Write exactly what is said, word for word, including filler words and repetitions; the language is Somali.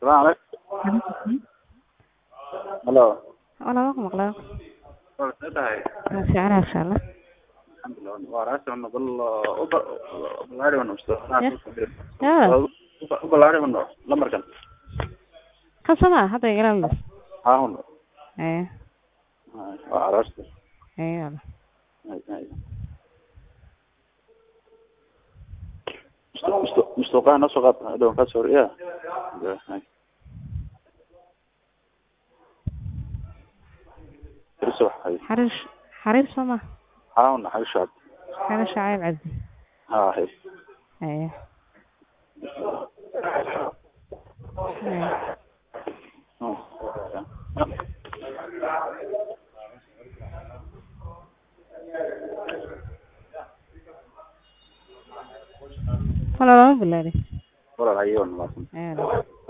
السلام عليكم. الو Walaal waa ku maqlaa. waa tahay Ma fiicana insha Allah. alxamdulillah waa raasana bal uba balaari wana usto Ya. balaari wana lamarkan Kan sama hadda igala mis. ha hun Eh. waa raasta Eh. مست مستوقع نسقط هذا كسر يا رسوح هاي Xarish xariir sama. هاون حشاد Xarish عيب عدي. ها هي Eh. Walaal waa bilaari. ولا عيون ما Eh.